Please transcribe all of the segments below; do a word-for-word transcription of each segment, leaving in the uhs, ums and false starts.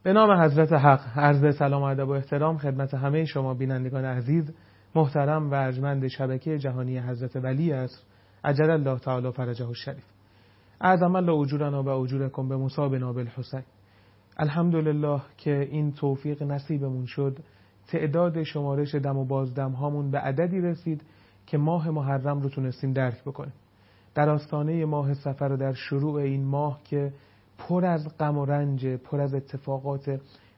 به نام حضرت حق عرض سلام و ادب و احترام خدمت همه شما بینندگان عزیز محترم و ارجمند شبکه جهانی حضرت ولی است عجل الله تعالی فرجه الشریف. اعظم الله اجورنا و اجورکم به مصاب نابل حسین. الحمدلله که این توفیق نصیبمون شد، تعداد شمارش دم و بازدم هامون به عددی رسید که ماه محرم رو تونستیم درک بکنیم. در آستانه ماه صفر و در شروع این ماه که پر از غم و رنج، پر از اتفاقات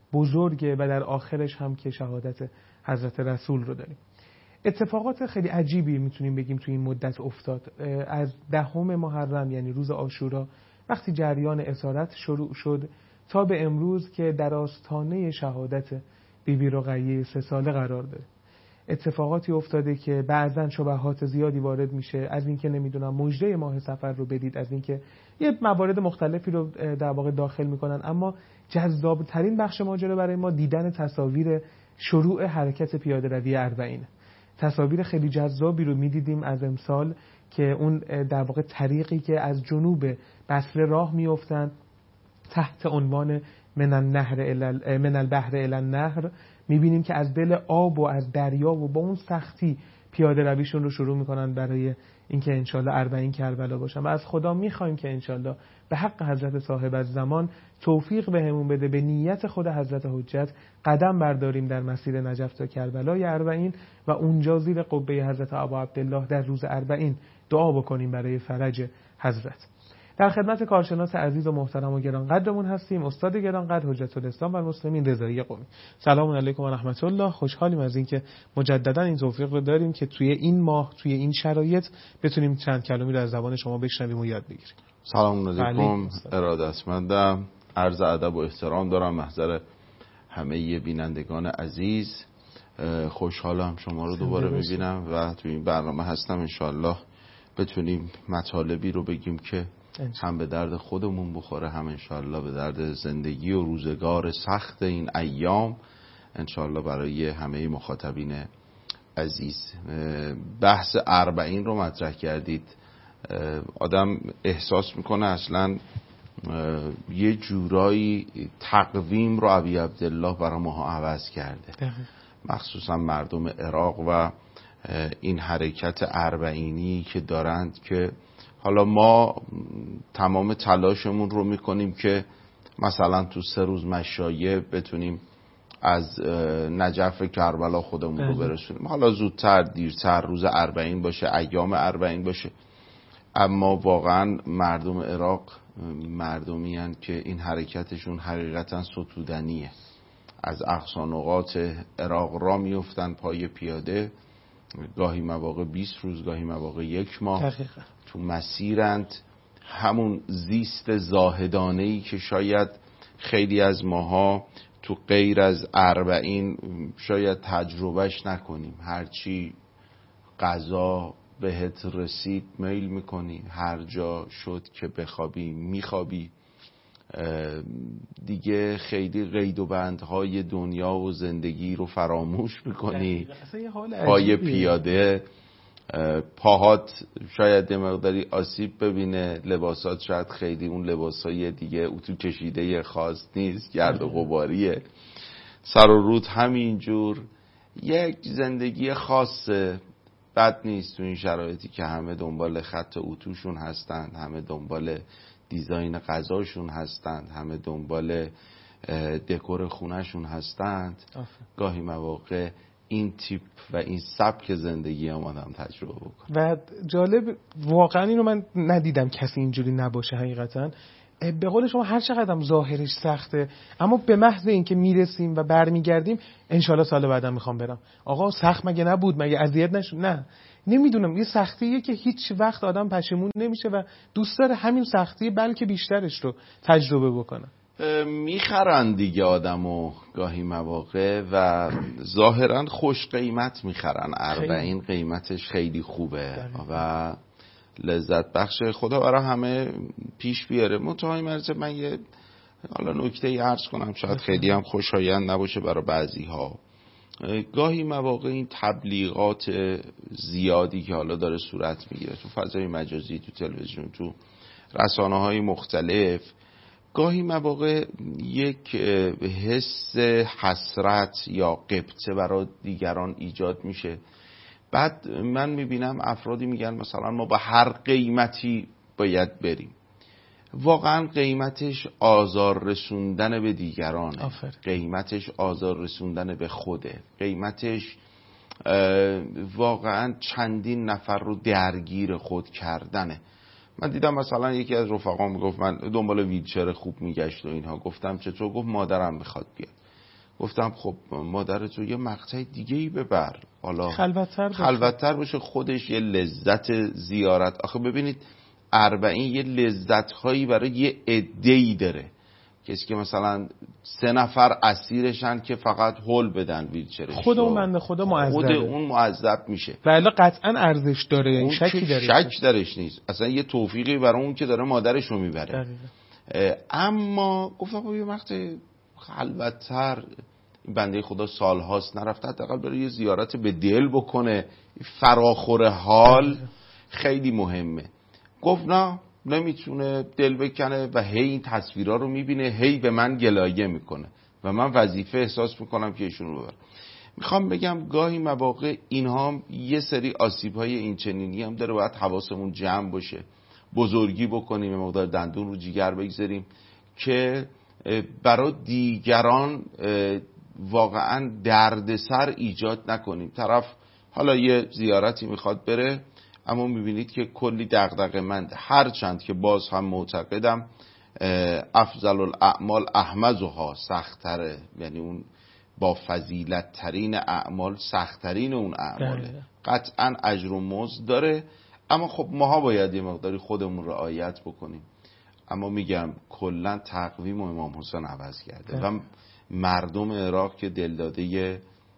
بزرگه و در آخرش هم که شهادت حضرت رسول رو داریم. اتفاقات خیلی عجیبی میتونیم بگیم تو این مدت افتاد. از دهم محرم یعنی روز عاشورا وقتی جریان اسارت شروع شد تا به امروز که در آستانه شهادت بیبی رقیه سه ساله قرار داره. اتفاقاتی افتاده که بعضن شبهات زیادی وارد میشه، از اینکه نمیدونم مژده ماه صفر رو بدید، از اینکه یه موارد مختلفی رو در واقع داخل میکنن، اما جذاب ترین بخش ماجرا برای ما دیدن تصاویر شروع حرکت پیاده روی اربعین. تصاویر خیلی جذابی رو میدیدیم از امسال که اون در واقع طریقی که از جنوب بصره راه میافتند تحت عنوان من النهر الى من البحر الى النهر، میبینیم که از دل آب و از دریا و با اون سختی پیاده رویشون رو شروع میکنن برای اینکه انشالله اربعین کربلا باشن و از خدا میخوایم که انشالله به حق حضرت صاحب الزمان توفیق بهمون بده به نیت خود حضرت حجت قدم برداریم در مسیر نجف تا کربلای اربعین و اونجا زیر قبه حضرت ابا عبدالله در روز اربعین دعا بکنیم برای فرج حضرت. در خدمت کارشناس عزیز و محترم و گرانقدرمون هستیم استاد گرانقدر حجت الاسلام و المسلمین رضایی قمی. سلام علیکم و رحمت الله. خوشحالیم از اینکه مجددا این توفیق رو داریم که توی این ماه توی این شرایط بتونیم چند کلمه‌ای رو از زبان شما بشنویم و یاد بگیریم. سلام علیکم ارادتمندم. عرض ادب و احترام دارم محضر همه بینندگان عزیز. خوشحالم شما رو دوباره می‌بینم و توی این برنامه هستم. انشالله بتونیم مطالبی رو بگیم که هم به درد خودمون بخوره، هم انشالله به درد زندگی و روزگار سخت این ایام انشالله برای همه مخاطبین عزیز. بحث اربعین رو مطرح کردید. آدم احساس میکنه اصلا یه جورایی تقویم رو ابی عبدالله برای ما عوض کرده، مخصوصا مردم عراق و این حرکت اربعینی که دارند که حالا ما تمام تلاشمون رو میکنیم که مثلا تو سه روز مشایع بتونیم از نجف کربلا خودمون رو برسونیم، حالا زودتر دیرتر روز اربعین باشه، ایام اربعین باشه. اما واقعا مردم عراق مردمی هستند که این حرکتشون حقیقتا ستودنیه. از اقصا نقاط عراق را میفتن پای پیاده، گاهی مواقع بیست روز، گاهی مواقع یک ماه دقیقا. تو مسیرند. همون زیست زاهدانه‌ای که شاید خیلی از ماها تو غیر از اربعین شاید تجربهش نکنیم. هرچی غذا بهت رسید میل میکنی، هر جا شد که بخوابی میخوابی، دیگه خیلی قید و بندهای دنیا و زندگی رو فراموش میکنی. پای پیاده پاهات شاید یه مقداری آسیب ببینه، لباسات شاید خیلی اون لباسای دیگه اتو کشیده خاص نیست، گرد و غباریه، سر و رود همینجور. یک زندگی خاصه، بد نیست تو این شرایطی که همه دنبال خط اتوشون هستند، همه دنبال دیزاین غذاشون هستند، همه دنبال دکور خونهشون هستند. آفه. گاهی مواقع این تیپ و این سبک زندگی هم آدم تجربه بکنه و جالب واقعا اینو من ندیدم کسی اینجوری نباشه. حقیقتا به قول شما هر چقدر ظاهرش سخته، اما به محض اینکه میرسیم و برمیگردیم انشالله سال بعدم میخوام برم. آقا سخت مگه نبود؟ مگه اذیت نشد؟ نه، نمیدونم. یه سختیه که هیچ وقت آدم پشیمون نمیشه و دوست داره همین سختی بلکه بیشترش رو تجربه بکنه. میخرن دیگه آدمو گاهی مواقع و ظاهرا خوش قیمت میخرن. اربعین قیمتش خیلی خوبه و لذت بخش. خدا برای همه پیش بیاره. منتهای مرزه من یه حالا نکته ای عرض کنم، شاید خیلی هم خوشایند نباشه برای بعضی ها. گاهی مواقع این تبلیغات زیادی که حالا داره صورت میگیره تو فضای مجازی، تو تلویزیون، تو رسانه های مختلف، گاهی مواقع یک حس حسرت یا غبطه برای دیگران ایجاد میشه. بعد من میبینم افرادی میگن مثلا ما با هر قیمتی باید بریم. واقعا قیمتش آزار رسوندن به دیگرانه. آفر. قیمتش آزار رسوندن به خوده. قیمتش واقعا چندین نفر رو درگیر خود کردنه. من دیدم مثلا یکی از رفقا میگفت من دنبال ویلچر خوب میگشت و اینها. گفتم چطور؟ گفت مادرم میخواد بیاد. گفتم خب مادر تو یه مقطع دیگه ای ببر، حالا خلوت‌تر باشه. خلوت‌تر باشه، خودش یه لذت زیارت. آخه ببینید اربعین یه لذت‌هایی برای یه عده‌ای داره. کسی که مثلا سه نفر اسیرشن که فقط هول بدن ویلچرش، خود اون بنده خدا معذبه، خود اون معذب میشه. ولی قطعا ارزش داره، این شکی داره، شک درش نیست. اصلا یه توفیقی برای اون که داره مادرش رو میبره. اما گفتم یه وقت خلوت‌تر، بنده خدا سالهاست نرفته، حداقل برای یه زیارت به دل بکنه، فراخور حال خیلی مهمه. گفت نه نمیتونه دل بکنه و هی این تصویرها رو میبینه، هی به من گلایه میکنه و من وظیفه احساس میکنم که ایشون رو ببرم. میخوام بگم گاهی مواقع اینها یه سری آسیب‌های این چنینی هم داره، باید حواسمون جمع باشه، بزرگی بکنیم، مقدار دندون رو جیگر بگذاریم که برای دیگران واقعا دردسر ایجاد نکنیم. طرف حالا یه زیارتی میخواد بره، اما میبینید که کلی دغدغه‌مند، هرچند که باز هم معتقدم افضل الاعمال احمزها، سخت‌تره، یعنی اون با فضیلت ترین اعمال سخت‌ترین اون اعماله، قطعا اجر و مزد داره، اما خب ماها باید یه مقداری خودمون رعایت بکنیم. اما میگم کلا تقویم و امام حسین عوض کرده و مردم عراق که دلداده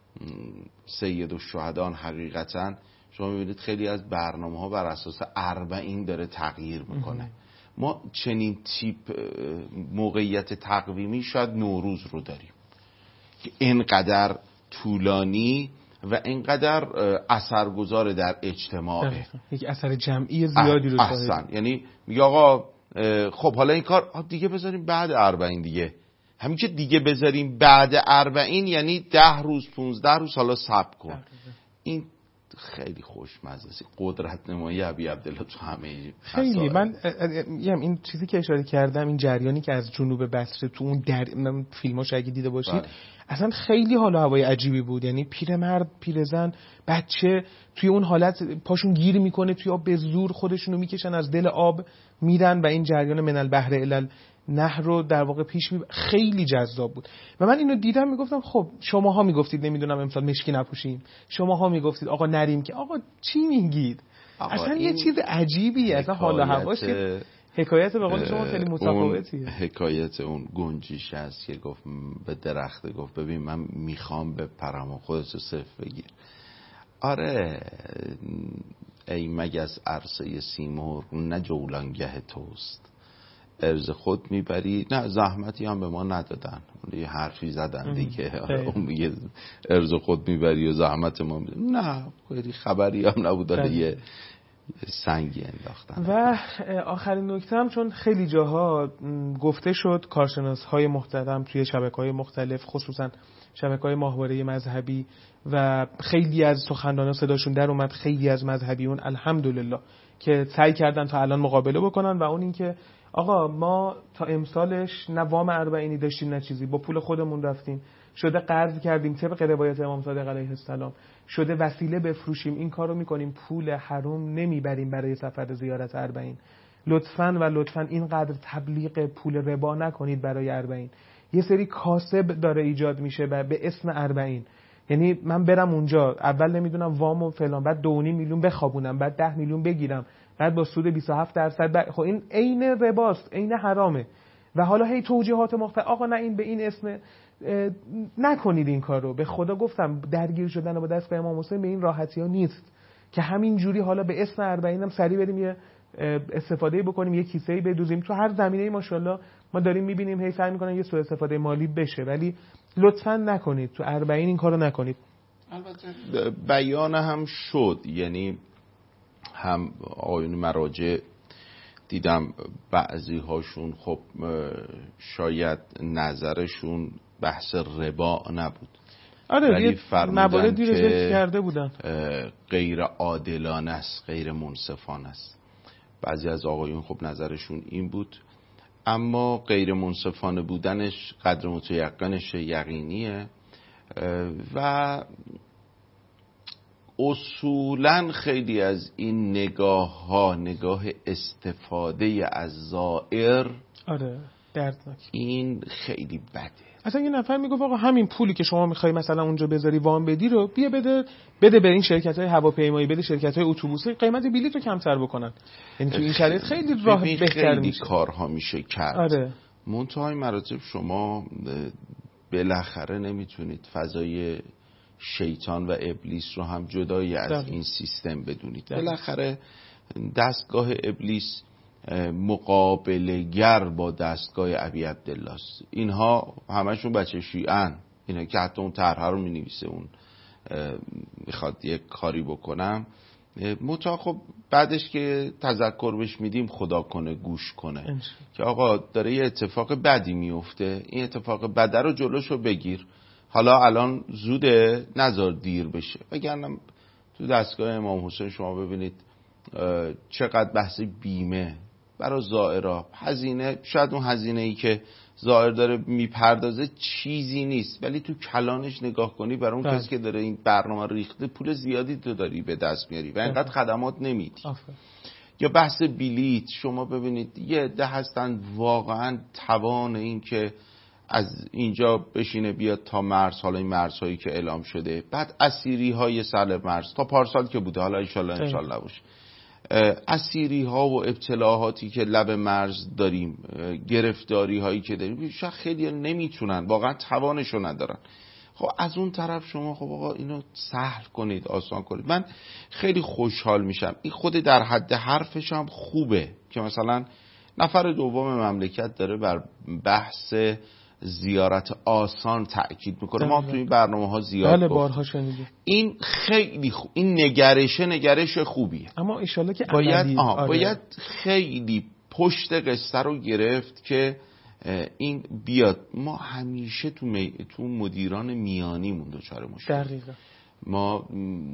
سید الشهدان، حقیقتا شما میبینید خیلی از برنامه ها بر اساس اربعین داره تغییر میکنه. ما چنین تیپ موقعیت تقویمی شاید نوروز رو داریم که اینقدر طولانی و اینقدر اثرگذار در اجتماعه، یک اثر جمعی زیادی رو احسن. یعنی میگه آقا خب حالا این کار دیگه بذاریم بعد اربعین دیگه، همین که دیگه بذاریم بعد اربعین یعنی ده روز پونزده روز حالا صبر کن. این خیلی خوشمزه است، قدرت نمایی ابی عبدالله تو همه خیلی. من این چیزی که اشاره کردم، این جریانی که از جنوب بصره تو اون در فیلماش اگه دیده باشید بله. اصلا خیلی حالا هوای عجیبی بود، یعنی پیرمرد پیرزن بچه توی اون حالت پاشون گیر میکنه توی آب، به زور خودشونو میکشن از دل آب میرن و این جریان من البحر الی نهر رو در واقع پیش می. خیلی جذاب بود و من اینو دیدم میگفتم خب شماها میگفتید نمیدونم امسال مشکی نپوشیم، شماها میگفتید آقا نریم، که آقا چی میگید؟ اصلا یه چیز عجیبی، اصلا حال و هواش حکایت به قول شما خیلی متفاوتیه. حکایت اون گنجیش هست که گفت به درخت، گفت ببین من میخوام بپرم و خودت صرف بگیر. آره ای مگس عرصه سیمرغ نه جولانگه توست، ارز خود میبری، نه زحمتی هم به ما ندادن، یه حرفی زدن دیگه. اون میگه ارز خود میبری و زحمت ما میدن، نه خیلی خبری هم نبود، یه سنگی انداختن. و آخرین نکته هم، چون خیلی جاها گفته شد کارشناس های محترم توی شبکه های مختلف، خصوصا شبکه های ماهواره مذهبی، و خیلی از سخنرانان صداشون در اومد، خیلی از مذهبیون الحمدلله که سعی کردن تا الان مقابله بکنن، و اون این که آقا ما تا امسالش نه وام اربعینی داشتیم نه چیزی، با پول خودمون رفتیم، شده قرض کردیم طبق روایت امام صادق علیه السلام، شده وسیله بفروشیم، این کارو میکنیم، پول حرام نمیبریم برای سفر زیارت اربعین. لطفاً و لطفاً اینقدر تبلیغ پول ربا نکنید برای اربعین. یه سری کاسب داره ایجاد میشه به اسم اربعین، یعنی من برم اونجا اول نمیدونم وام و فلان، بعد دو و نیم میلیون بخوابونم، بعد ده میلیون بگیرم، بعد با سود بیست و هفت درصد ب... خب این عین رباست، عین حرامه. و حالا هی توجیهات مختلف، آقا نه این به این اسم، نکنید این کارو. به خدا گفتم درگیر شدن با دستگاه امام حسین به این راحتی ها نیست که همین جوری حالا به اسم اربعین هم سری بریم یه استفاده بکنیم، یه کیسه‌ای بدوزیم. تو هر زمینه‌ای ماشاءالله ما داریم می‌بینیم هی سعی می‌کنن یه سوء استفاده مالی بشه، ولی لطفاً نکنید، تو اربعین این کارو نکنید. البته بیان هم شد، یعنی هم آقایون مراجع دیدم بعضی هاشون خب شاید نظرشون بحث ربا نبود، آره ولی فرمودن که کرده بودن غیر عادلانه است، غیر منصفانه است. بعضی از آقایون خب نظرشون این بود، اما غیر منصفانه بودنش قدر متیقنش یقینیه و اصولاً خیلی از این نگاه ها نگاه استفاده از زائر، آره دردناک، این خیلی بده. اصلا یه نفر میگفت آقا همین پولی که شما میخوای مثلا اونجا بذاری وام بدی رو بیا بده بده به این شرکت های هواپیمایی، بده شرکت های اتوبوسی، قیمت بلیط رو کمتر بکنن. یعنی تو این شرایط خیلی راه بهتر خیلی میشه، کارها میشه کرد. آره. منتهای مراتب شما بالاخره نمیتونید فضای شیطان و ابلیس رو هم جدایی از دقیقا. این سیستم بدونید. بالاخره دستگاه ابلیس مقابلگر با دستگاه ابی عبدالله است. اینها همشون بچه شیعن، اینا که حتی اون طرحه رو مینویسه اون میخواد یک کاری بکنم متا، خب بعدش که تذکر بهش میدیم خدا کنه گوش کنه انش. که آقا داره یه اتفاق بدی میفته، این اتفاق بده رو جلوشو بگیر، حالا الان زوده نذار دیر بشه. وگرنه تو دستگاه امام حسین شما ببینید چقدر بحث بیمه برای زائرها، هزینه، شاید اون هزینه ای که زائر داره میپردازه چیزی نیست، ولی تو کلانش نگاه کنی برای اون کسی که داره این برنامه ریخته پول زیادی تو داری به دست میاری و اینقدر خدمات نمیدی. یا بحث بلیت، شما ببینید یه عده هستن واقعا توان این که از اینجا بشینه بیاد تا مرز، حالا این مرزهایی که اعلام شده، بعد اسیری های سر مرز تا پارسال که بوده، حالا انشالله انشالله باشه، اسیری ها و ابتلاعاتی که لب مرز داریم، گرفتاری هایی که داریم، شاید خیلی نمیتونن، واقعا توانشو ندارن. خب از اون طرف شما خب آقا اینو سهل کنید، آسان کنید. من خیلی خوشحال میشم، این خود در حد حرفش هم خوبه که مثلا نفر دوم مملکت داره بر بحث زیارت آسان تأکید میکنه. ما تو این برنامه ها زیاد بله بارها شنیدیم. این خیلی خوب، این نگرشه نگرش خوبیه، اما ایشالله که باید آه باید خیلی پشت قصه رو گرفت که این بیاد. ما همیشه تو می... تو مدیران میانیمون دچار مشکل. دقیقاً. ما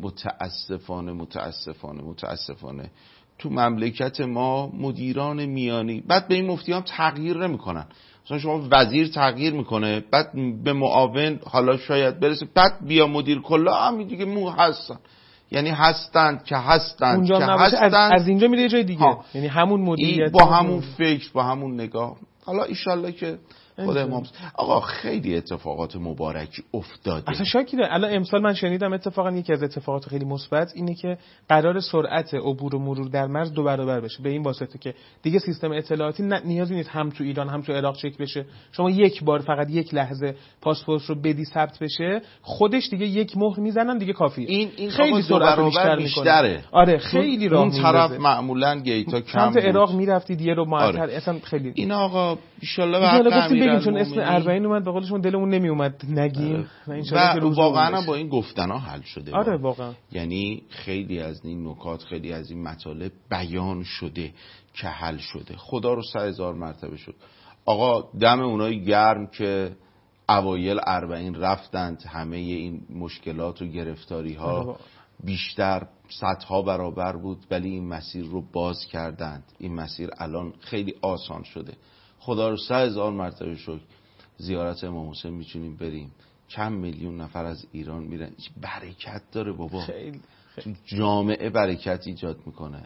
متاسفانه متاسفانه متاسفانه تو مملکت ما مدیران میانی بعد به این مفتی هم تغییر نمیکنن. مثلا شما وزیر تغییر میکنه، بعد به معاون حالا شاید برسه، بعد بیا مدیر کلا هم دیگه مو هستن، یعنی هستند که هستند که هستند از, از اینجا میره جای دیگه ها. یعنی همون مدیریت با همون فکر با همون نگاه. حالا ایشالله که خود امام آقا خیلی اتفاقات مبارکی افتاده. اصلا شاکیده. الان امسال من شنیدم اتفاقا یکی از اتفاقات خیلی مثبت اینه که قرار سرعت عبور و مرور در مرز دو برابر بشه، به این واسطه که دیگه سیستم اطلاعاتی نیازی نیست هم تو ایران هم تو عراق چک بشه. شما یک بار فقط یک لحظه پاسپورت رو بدی ثبت بشه، خودش دیگه یک مهر میزنن دیگه کافیه. این این خیلی سرعت بیشتر میکنه. آره خیلی راه اون طرف معمولا گیتا کم بود. سمت عراق میرفتید یه رو معطل. آره. اصلا خیلی این آقا ان شاء الله بگیم چون اسم اربعین اومد به قولشون دلمون نمی اومد نگیم و واقعا با این گفتنا حل شده. آره واقعا. یعنی خیلی از این نکات، خیلی از این مطالب بیان شده که حل شده. خدا رو سه هزار مرتبه شد. آقا دم اونایی گرم که اوایل اربعین رفتند، همه این مشکلات و گرفتاری ها بیشتر صدها برابر بود، ولی این مسیر رو باز کردند. این مسیر الان خیلی آسان شده. خدا رو سه هزار مرتبه شکر. زیارت امام حسین میتونیم بریم، چند میلیون نفر از ایران میرن، برکت داره بابا. خیلی, خیلی. تو جامعه برکت ایجاد میکنه.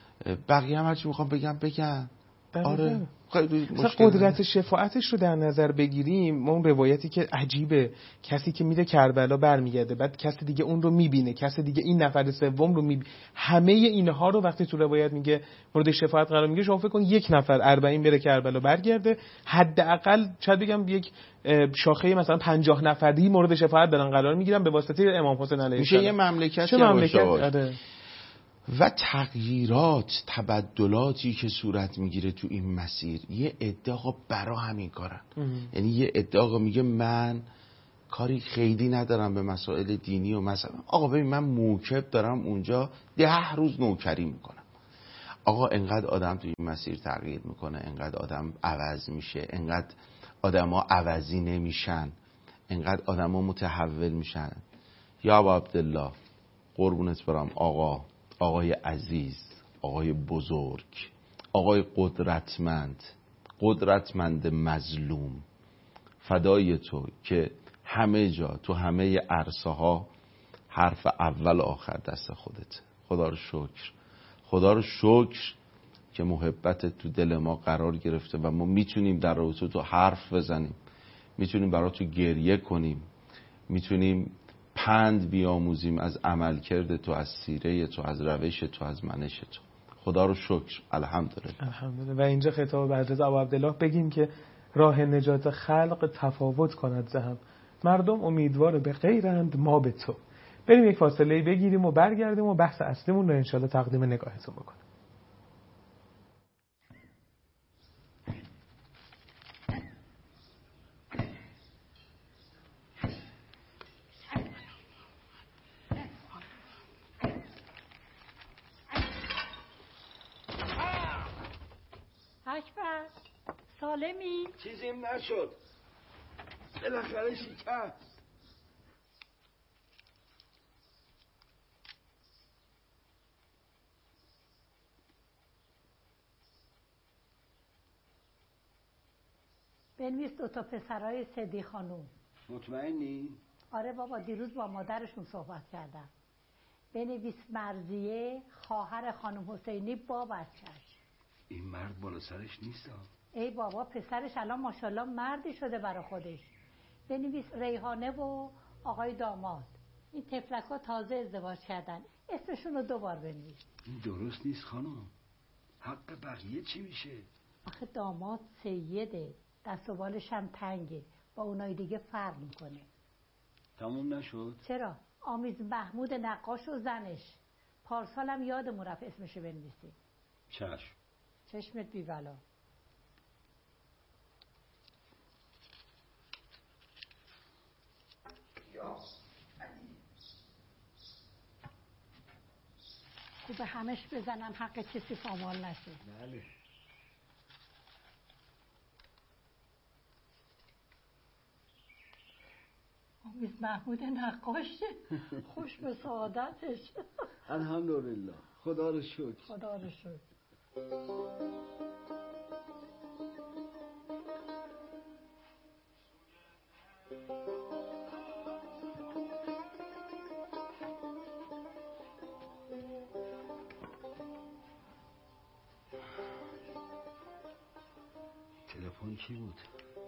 بقیه هم هرچی میخوام بگم بگم. آره خیلی قدرت شفاعتش رو در نظر بگیریم، ما اون روایتی که عجیبه، کسی که میره کربلا برمیگرده، بعد کسی دیگه اون رو میبینه، کسی دیگه این نفر سوم رو میبینه، همه اینها رو وقتی تو روایت میگه مورد شفاعت قرار میگیره، شما فکر کن یک نفر اربعین بره کربلا برگرده، حداقل شاید بگم یک شاخه مثلا پنجاه نفری مورد شفاعت دارن قرار میگیرن به واسطه امام حسین علیه السلام. میشه یه مملکت چه مملکت آره. و تغییرات، تبدلاتی که صورت میگیره تو این مسیر، یه ادعا برا همین کارن. یعنی یه ادعا میگه من کاری خیلی ندارم به مسائل دینی و مثلا آقا ببین من موکب دارم اونجا ده روز نوکری میکنم. آقا انقدر آدم توی این مسیر تغییر میکنه، انقدر آدم عوض میشه، انقدر آدم ها عوضی نمیشن، انقدر آدم ها متحول میشن. یا ابا عبدالله قربونت برم آقا، آقای عزیز، آقای بزرگ، آقای قدرتمند، قدرتمند مظلوم، فدای تو که همه جا تو همه عرصه ها حرف اول آخر دست خودت. خدا رو شکر، خدا رو شکر که محبت تو دل ما قرار گرفته و ما میتونیم در رابطه تو حرف بزنیم، میتونیم برای تو گریه کنیم، میتونیم پند بیاموزیم از عملکرد تو، از سیره تو، از روش تو، از منش تو. خدا رو شکر. الحمدلله. الحمدلله. و اینجا خطاب به حضرت ابا عبدالله بگیم که راه نجات خلق تفاوت کند زهم، مردم امیدوار به غیرند ما به تو. بریم یک فاصله بگیریم و برگردیم و بحث اصلیمون رو انشالله تقدیم نگاهتون بکنیم. اکبر سالمی؟ چیزیم نشد، بالاخره شکست. بنویس دوتا پسرای صدی خانوم. مطمئنی؟ آره بابا، دیروز با مادرشون صحبت کردم. بنویس مرضیه خواهر خانم حسینی با بچهش. این مرد بالا سرش نیست. ای بابا، پسرش الان ماشاءالله مردی شده برا خودش. بنویس ریحانه و آقای داماد. این تفلک ها تازه ازدواج کردن، اسمشون رو دوبار بنویس. این درست نیست خانم. حق بقیه چی میشه؟ آخه داماد سیده، دست و بالش هم تنگه، با اونای دیگه فرق میکنه. تموم نشد؟ چرا؟ آمیز محمود نقاش و زنش. پارسالم یادمون رفت اسمشو بنویسی. چشم. چشمت بی بلا. خوبه همش بزنم حق کسی پامال نشه. بله. آمیز محمود نقاش خوش به سعادتش. الحمدلله. خدا رو شکر. خدا رو شکر. تلفن کی بود؟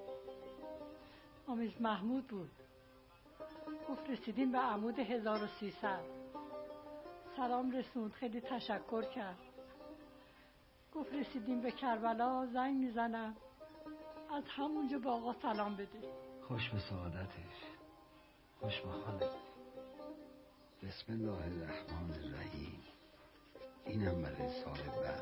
آمیز محمود بود. گفت رسیدیم به عمود هزار و سیصد. سلام رسوند، خیلی تشکر کرد. گفت رسیدیم به کربلا، زنگ میزنم از همونجا با آقا سلام بده. خوش به سعادتش. خوش به حالت. بسم الله الرحمن الرحیم. اینم برای سال بعد.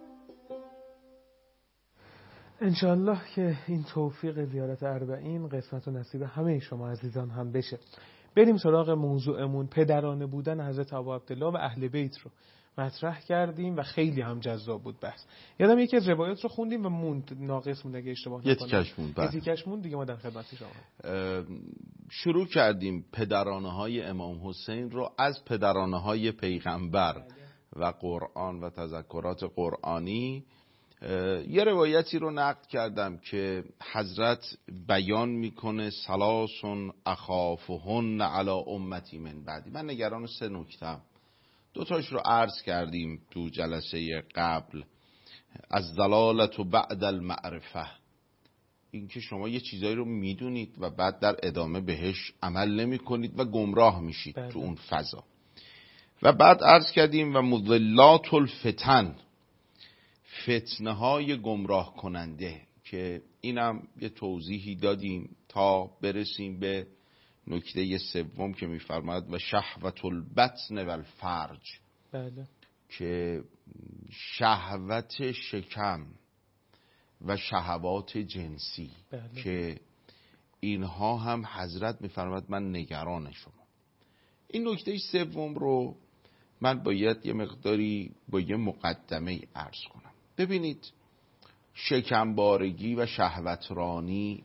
انشالله که این توفیق زیارت اربعین قسمت و نصیب همه شما عزیزان هم بشه. بریم سراغ موضوعمون. پدرانه بودن حضرت ابا عبدالله و اهل بیت رو مطرح کردیم و خیلی هم جذاب بود بحث. یادم یکی از روایات رو خوندیم و موند، ناقص موند اگه اشتباه نکنم. یه تیکش موند. یه تیکش موند دیگه، ما در خدمت شما. شروع کردیم پدرانه های امام حسین رو از پدرانه های پیغمبر و قرآن و تذکرات قرآنی. یه روایتی رو نقل کردم که حضرت بیان میکنه سلاسون اخافهن علی امتی من بعدی. من نگران سه نکتم. دوتاش رو عرض کردیم تو جلسه قبل. از دلالت و بعد المعرفه، این که شما یه چیزایی رو میدونید و بعد در ادامه بهش عمل نمی کنید و گمراه میشید تو اون فضا. و بعد عرض کردیم و مضلات الفتن، فتنه های گمراه کننده، که اینم یه توضیحی دادیم تا برسیم به نکته سوم که میفرماید و شهوت البطن و الفرج. بله. که شهوت شکم و شهوات جنسی. بله. که اینها هم حضرت میفرماید من نگران شما. این نکته سوم رو من باید یه مقداری با یه مقدمه عرض کنم. ببینید، شکمبارگی و شهوترانی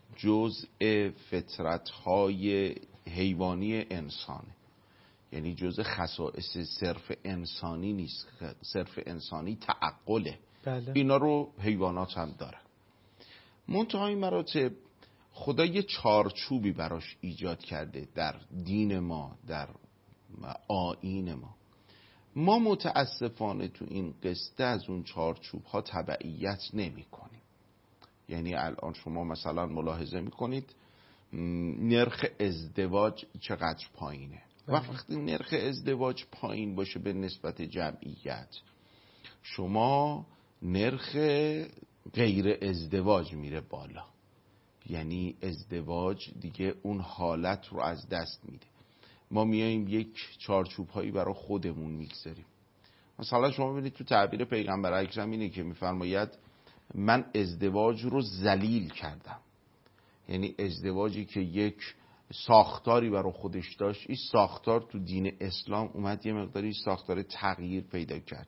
جزء فطرت‌های حیوانی انسانه، یعنی جزء خصائص صرف انسانی نیست. صرف انسانی تعقله. بله. اینا رو حیوانات هم دارن. منتهای مراتب خدا یه چارچوبی براش ایجاد کرده در دین ما، در آیین ما. ما متاسفانه تو این قصه از اون چارچوب ها تبعیت نمی کنیم. یعنی الان شما مثلا ملاحظه می کنید نرخ ازدواج چقدر پایینه. و وقتی نرخ ازدواج پایین باشه به نسبت جمعیت، شما نرخ غیر ازدواج میره بالا. یعنی ازدواج دیگه اون حالت رو از دست میده. ما میاییم یک چارچوب هایی برای خودمون میگذاریم. مثلا شما ببینید تو تعبیر پیغمبر اکرم اینه که میفرماید من ازدواج رو ذلیل کردم. یعنی ازدواجی که یک ساختاری برای خودش داشت، این ساختار تو دین اسلام اومد یه مقداری ساختار تغییر پیدا کرد.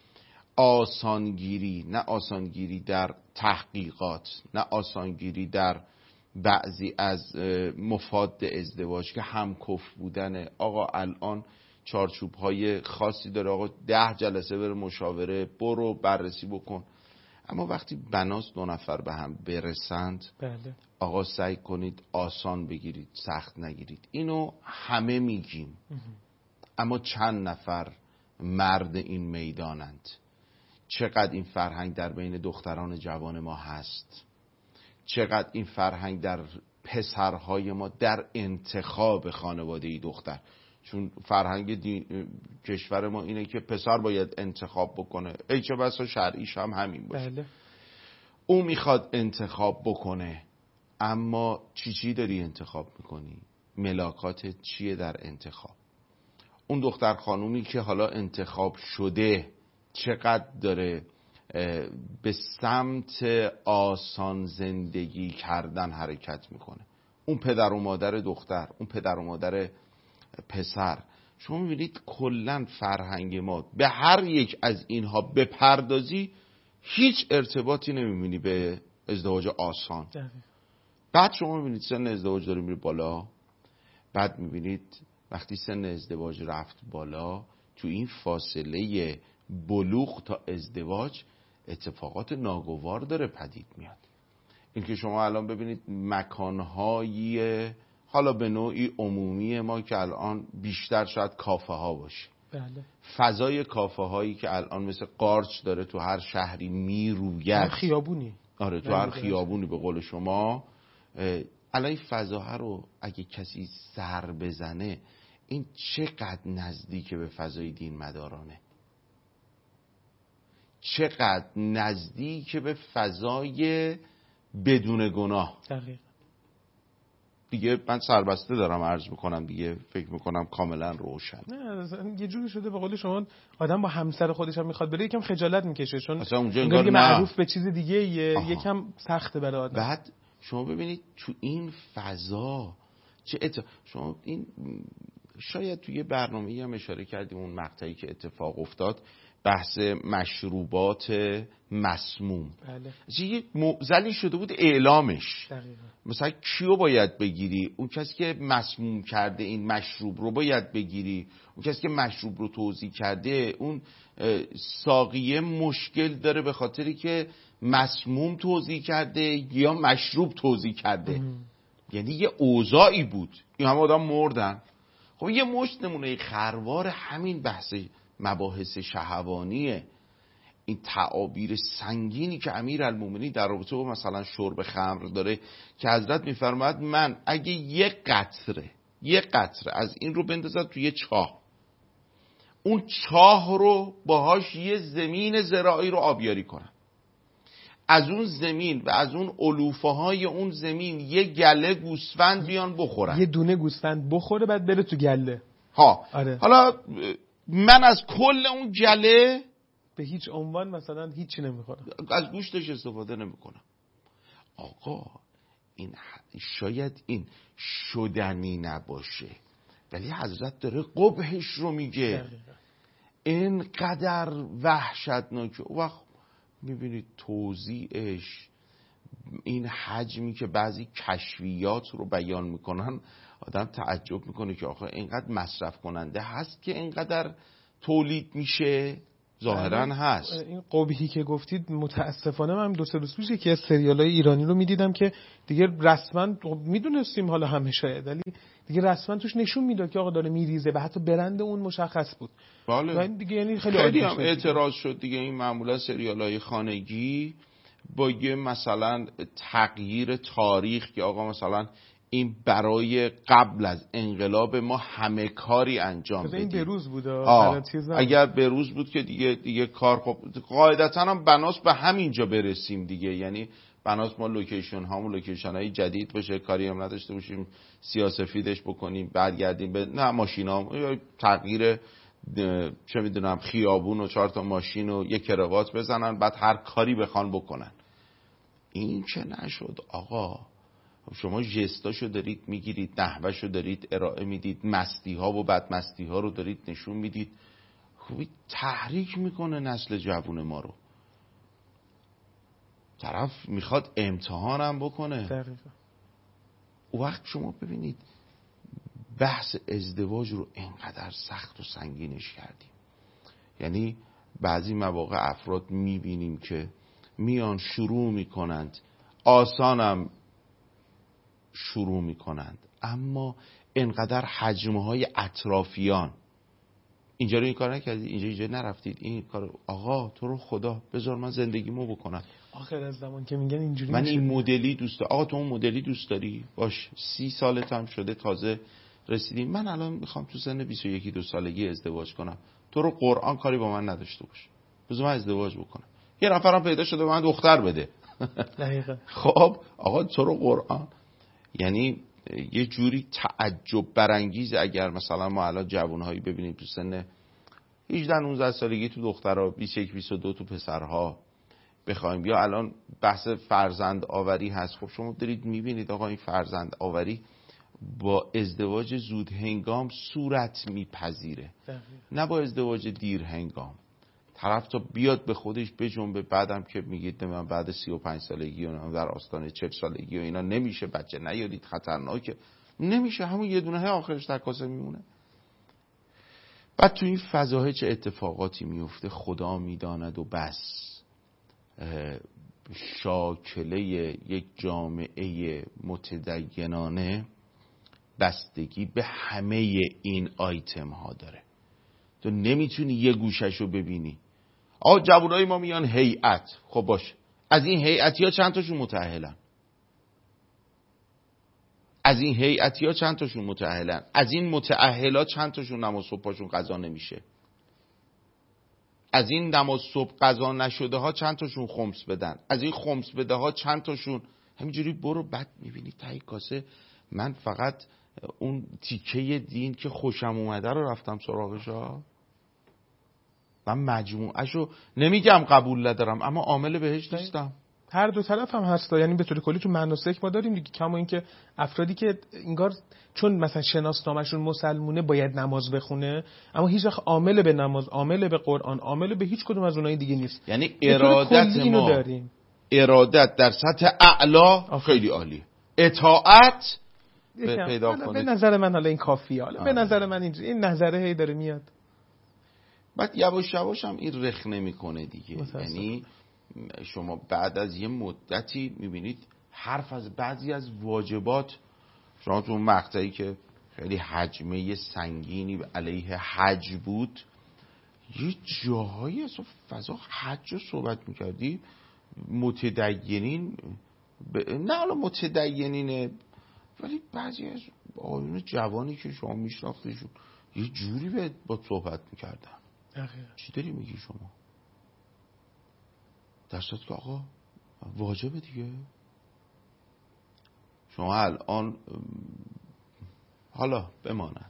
آسانگیری، نه آسانگیری در تحقیقات، نه آسانگیری در بعضی از مفاد ازدواج که همکف بودنه. آقا الان چارچوب های خاصی داره، آقا ده جلسه بره مشاوره، برو بررسی بکن. اما وقتی بناس دو نفر به هم برسند، بله. آقا سعی کنید آسان بگیرید، سخت نگیرید. اینو همه میگیم، اما چند نفر مرد این میدانند؟ چقدر این فرهنگ در بین دختران جوان ما هست؟ چقدر این فرهنگ در پسرهای ما در انتخاب خانواده دختر؟ چون فرهنگ دین... کشور ما اینه که پسر باید انتخاب بکنه، ای چه بسا شرعیش هم همین باشه. بله. او میخواد انتخاب بکنه، اما چی چی داری انتخاب میکنی؟ ملاکات چیه در انتخاب؟ اون دختر خانومی که حالا انتخاب شده چقدر داره به سمت آسان زندگی کردن حرکت میکنه؟ اون پدر و مادر دختر، اون پدر و مادر پسر. شما میبینید کلن فرهنگ ما به هر یک از اینها بپردازی هیچ ارتباطی نمیبینی به ازدواج آسان. دقیقا. بعد شما میبینید سن ازدواج داره میره بالا، بعد میبینید وقتی سن ازدواج رفت بالا، تو این فاصله بلوغ تا ازدواج اتفاقات ناگوار داره پدید میاد. اینکه شما الان ببینید مکانهای حالا به نوعی عمومی ما که الان بیشتر شاید کافه ها باشه، بله. فضای کافه هایی که الان مثل قارچ داره تو هر شهری میروید، هر خیابونی، آره تو هر خیابونی به قول شما. الان این فضاها رو اگه کسی سر بزنه، این چقدر نزدیک به فضای دین مدارانه، چقدر نزدیک به فضای بدون گناه. دقیقا. دیگه من سربسته دارم عرض میکنم دیگه، فکر میکنم کاملا روشن. نه یه جوری شده به قول شما آدم با همسر خودش هم میخواد بره یکم خجالت میکشه، چون اصلا اونجا انگار معروف به چیز دیگه یکم سخته برای آدم. بعد شما ببینید تو این فضا چه ات... شما این شاید توی برنامه‌ای هم اشاره کردیم اون مقطعی که اتفاق افتاد، بحث مشروبات مسموم. بله. یه معضلی شده بود اعلامش. دقیقا. مثلا کیو باید بگیری؟ اون کسی که مسموم کرده این مشروب رو باید بگیری، اون کسی که مشروب رو توزیع کرده اون ساقیه مشکل داره به خاطری که مسموم توزیع کرده یا مشروب توزیع کرده. ام. یعنی یه اوضاعی بود، این همه آدم مردن. خب یه مشت نمونه خروار همین بحث مباحث شهوانیه، این تعابیر سنگینی که امیرالمومنین در رابطه با مثلا شرب خمر داره که حضرت میفرماید من اگه یک قطره یک قطره از این رو بندازد توی چاه، اون چاه رو باهاش یه زمین زراعی رو آبیاری کنم، از اون زمین و از اون علوفه های اون زمین یه گله گوسفند بیان بخورن، یه دونه گوسفند بخوره بعد بره تو گله ها. آره. حالا من از کل اون گله به هیچ عنوان مثلا هیچی نمیخورم، از گوشتش استفاده نمیکنم. آقا این شاید این شدنی نباشه، ولی حضرت داره قبحش رو میگه. اینقدر وحشتناکه. و وقت میبینید توزیعش، این حجمی که بعضی کشفیات رو بیان میکنن، آدم تعجب میکنه که آخه اینقدر مصرف کننده هست که اینقدر تولید میشه. ظاهرا هست. این قبحی که گفتید متاسفانه من دو سه روز پیش یکی از سریال‌های ایرانی رو میدیدم که دیگه رسما میدونستیم حالا همه شاید، ولی دیگه رسما توش نشون میداد که آقا داره میریزه و حتی برند اون مشخص بود. بله. دیگه یعنی خیلی, خیلی هم اعتراض شد دیگه. این معمولا سریال‌های خانگی با یه مثلا تغییر تاریخ که آقا مثلا این برای قبل از انقلاب ما همه کاری انجام بدیم. این بروز بود. اگر بروز بود که دیگه دیگه کار خب قاعدتا هم بناس به همینجا برسیم دیگه. یعنی بناس ما لوکیشن هامون لوکیشن های جدید باشه، کاری هم نداشته باشیم سیاسفیدش بکنیم برگردیم به نه ماشینا، تغییر چه میدونم خیابون و چهار تا ماشین و یک کراوات بزنن بعد هر کاری بخوان بکنن. این که نشد آقا. شما ژستاشو دارید میگیرید، نحوهشو دارید ارائه میدید، مستی ها و بدمستی ها رو دارید نشون میدید. خوبی تحریک میکنه نسل جوون ما رو. طرف میخواد امتحانم بکنه. دقیقا. وقت شما ببینید بحث ازدواج رو اینقدر سخت و سنگینش کردیم. یعنی بعضی مواقع افراد میبینیم که میان شروع میکنند، آسانم شروع میکنند، اما اینقدر حجمهای اطرافیان اینجا رو این کار نکردید، اینجا اینجا نرفتید، این کار آقا تو رو خدا بذار من زندگیمو بکنم. آخر از زمان که میگن اینجوری من این مدلی دوست دارم. آقا تو اون مدلی دوست داری؟ باش، سی سالت هم شده تازه رسیدیم، من الان میخوام تو سن بیست و یک دو سالگی ازدواج کنم، تو رو قرآن کاری با من نداشته باش، بذار من ازدواج بکنم. یه نفرم پیدا شده به من دختر بده. دقیقاً. خب آقا تو رو قرآن. یعنی یه جوری تعجب برانگیز اگر مثلا ما الان جوانهایی ببینیم تو سن هجده نوزده سالگی تو دخترها، بیست و یک بیست و دو تو پسرها بخوایم، یا الان بحث فرزند آوری هست. خب شما دارید میبینید آقا این فرزند آوری با ازدواج زود هنگام صورت میپذیره، نه با ازدواج دیر هنگام. طرف تا بیاد به خودش بجنبه، بعدم که میگید من بعد سی و پنج سالگی و در آستانه چهل سالگی و اینا نمیشه، بچه نیادید خطرناکه، نمیشه، همون یه دونه آخرش در کاسه میمونه. بعد تو این فضاها چه اتفاقاتی میفته خدا میداند و بس. شاکله یک جامعه متدینانه بستگی به همه این آیتم ها داره. تو نمیتونی یه گوشش رو ببینی. آقا جوانای ما میان هیئت، خب باشه، از این هیئتی ها چند تاشون متأهلن؟ از این هیئتی ها چند تاشون متأهلن؟ از این متأهلات چند تاشون نماز صبح پاشون قضا نمیشه؟ از این نماز صبح قضا نشده ها چند تاشون خمس بدن؟ از این خمس بده ها چند تاشون همینجوری برو. بعد میبینی تایی کاسه من فقط اون تیکه دین که خوشم اومده رو رفتم سراغش ها. من مجموعهشو نمیگم قبول ندارم، اما عامل بهش نیستم. هر دو طرف هم هستا. یعنی به طور کلی تو مناسک ما داریم دیگه، کما این که افرادی که انگار چون مثلا شناسنامه‌شون مسلمونه باید نماز بخونه، اما هیچ وقت عامل به نماز، عامل به قرآن، عامل به هیچ کدوم از اونایی دیگه نیست. یعنی ارادت ما داریم. ارادت در سطح اعلا خیلی عالی. اطاعت پیدا کنه. به نظر من حالا این کافیه. حالا به نظر من این این نظره هی داره میاد. بعد یواش یواش هم این رخ نمیکنه دیگه. یعنی شما بعد از یه مدتی میبینید حرف از بعضی از واجبات، شما تو اون مقطعی که خیلی حجمه سنگینی علیه حج بود، یه جاهایی از فضا حج رو صحبت میکردی متدینین ب... نه حالا متدینینه، ولی بعضی از آیون جوانی که شما میشناختیشون یه جوری به با صحبت میکردن. چی داری میگی شما؟ در صورت که آقا واجبه دیگه. شما الان حالا بماند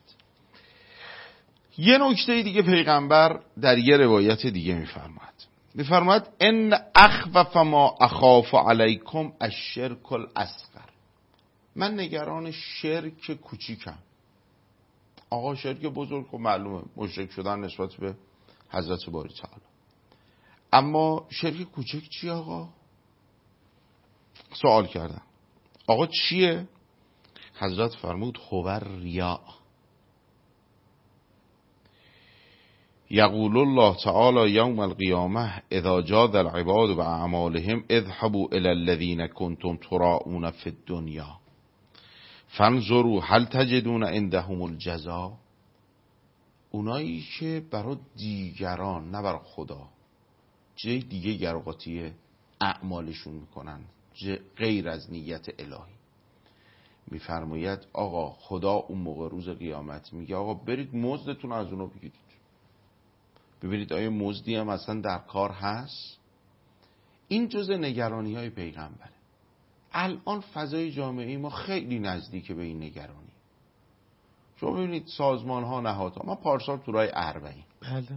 یه نکته دیگه پیغمبر در یه روایت دیگه میفرماد میفرماد ان اخوف ما اخاف علیکم الشرک الاصغر. من نگران شرک کوچیکم. آقا شرک بزرگ خب معلومه مشرک شدن نسبت به حضرت باری تعالی. اما شرک کوچک چیه آقا؟ سوال کردم آقا چیه؟ حضرت فرمود هو ریا. یقول الله تعالی یوم القیامه اذا جاد العباد باعمالهم اذهبوا الى الذین کنتم تراؤون فی الدنیا فانظروا هل تجدون عندهم الجزاء. اونایی که برای دیگران نه برای خدا جای دیگه گرقاتی اعمالشون میکنن غیر از نیت الهی، میفرماید آقا خدا اون موقع روز قیامت میگه آقا برید مزدتون از اونو بگیرید، ببینید آیا مزدی هم اصلا در کار هست. این جزء نگرانی های پیغمبره. الان فضای جامعه ما خیلی نزدیک به این نگرانی. شما ببینید سازمان ها نهادها، ما پارسال تو راه اربعین بله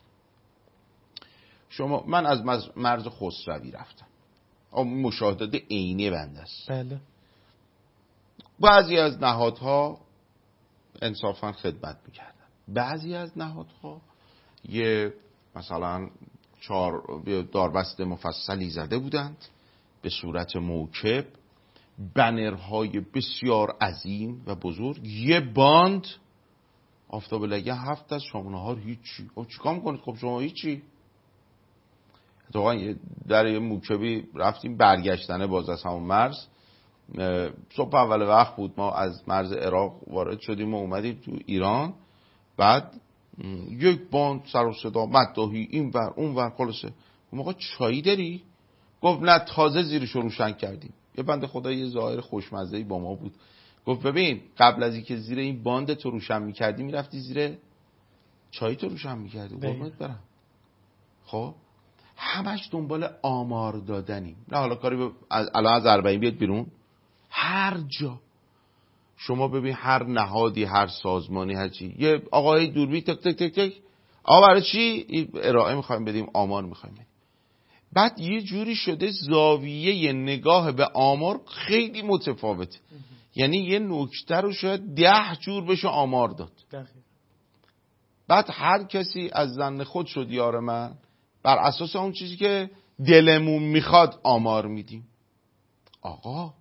شما من از مرز خسروی رفتم، مشاهدات عینی بنده است. بله بعضی از نهادها انصافا خدمت میکردن، بعضی از نهادها یه مثلا چهار داربست مفصلی زده بودند به صورت موکب، بنرهای بسیار عظیم و بزرگ، یه باند آفتاب لگه هفت از شما نهار هیچی. خب چیکار میکنید؟ خب شما هیچی. اتفاقا در یه موکبی رفتیم برگشتنه باز از همون مرز، صبح اول وقت بود، ما از مرز عراق وارد شدیم و اومدیم تو ایران. بعد یک باند سر و صدا مداحی این ور اون ور. خلاصه اون موقع چایی داری؟ گفت نه تازه زیرش رو روشن کردیم. یه بنده خدا یه ظاهر خوشمزه‌ای با ما بود، گفت ببین قبل از اینکه زیر این باند تو روشن می‌کردی میرفتی زیر چای تو روشن می‌کردی. قربونت برم. خب همش دنبال آمار دادنیم. نه حالا کاری به الان از اربعین بیاد بیرون، هر جا شما ببین هر نهادی هر سازمانی هر چی یه آقای دوربین تک تک تک تک آقا برای چی ارائه می‌خوایم بدیم، آمار می‌خوایم بدیم. بعد یه جوری شده زاویه نگاه به آمار خیلی متفاوته. یعنی یه نکته رو شاید ده جور بشه آمار داد. دقیقا. بعد هر کسی از ظن خود شد یار من، بر اساس اون چیزی که دلمون میخواد آمار میدیم. آقا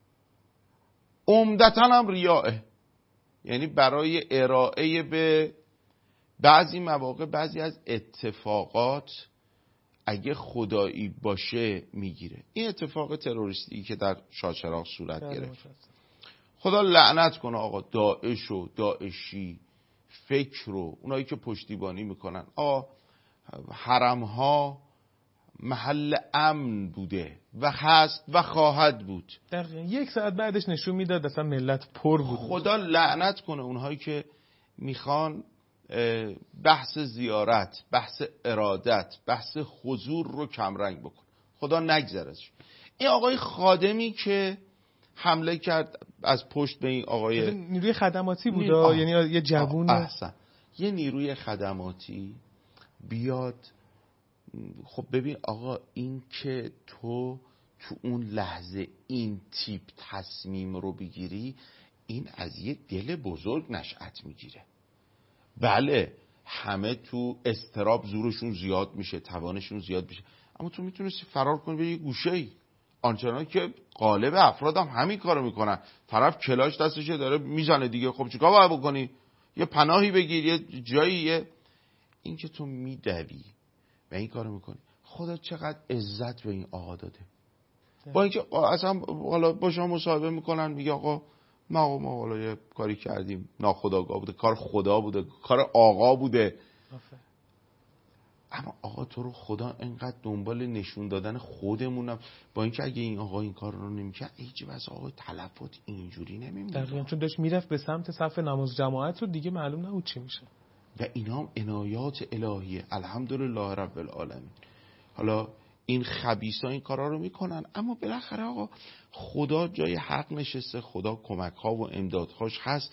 عمدتاً هم ریاءه، یعنی برای ارائه به بعضی مواقع بعضی از اتفاقات اگه خدایی باشه میگیره. این اتفاق تروریستی که در شاهچراغ صورت گرفت، خدا لعنت کنه آقا داعش و داعشی فکر رو اونایی که پشتیبانی میکنن. آقا حرمها محل امن بوده و هست و خواهد بود. دقیقا یک ساعت بعدش نشون میداد اصلا ملت پر بود. خدا لعنت کنه اونهایی که میخوان بحث زیارت، بحث ارادت، بحث حضور رو کمرنگ بکن. خدا نگذرش. این آقای خادمی که حمله کرد از پشت به این آقای نیروی خدماتی بود، یعنی یه جوون احسن یه نیروی خدماتی بیاد. خب ببین آقا این که تو تو اون لحظه این تیپ تصمیم رو بگیری، این از یه دل بزرگ نشأت میگیره. بله همه تو استراب زورشون زیاد میشه، توانشون زیاد میشه، اما تو میتونستی فرار کنی به یه گوشه‌ای. آنچنان که غالب افراد هم همین کارو میکنن. طرف کلاش دستشه داره میزنه دیگه، خب چیکار باید بکنی؟ یه پناهی بگیر، یه جایی. یه این که تو میدوی و این کارو میکنی، خدا چقدر عزت به این آقا داده. با اینکه اصلا حالا با شما مصاحبه میکنن میگه آقا ما ما حالا یه کاری کردیم ناخودآگاه بوده، کار خدا بوده، کار آقا بوده. آفه. اما آقا تو رو خدا انقدر دنبال نشون دادن خودمونم، با اینکه اگه این آقا این کار رو نمیکرد هیچ واسه آقا تلفات اینجوری نمیمونه. دقیقاً چون داشت میرفت به سمت صف نماز جماعت رو دیگه معلوم نبود چی میشه. و اینا هم عنایات الهیه، الحمدلله رب العالمین. حالا این خبیثا این کارا رو میکنن، اما بالاخره آقا خدا جای حق نشسته، خدا کمک ها و امدادهاش هست.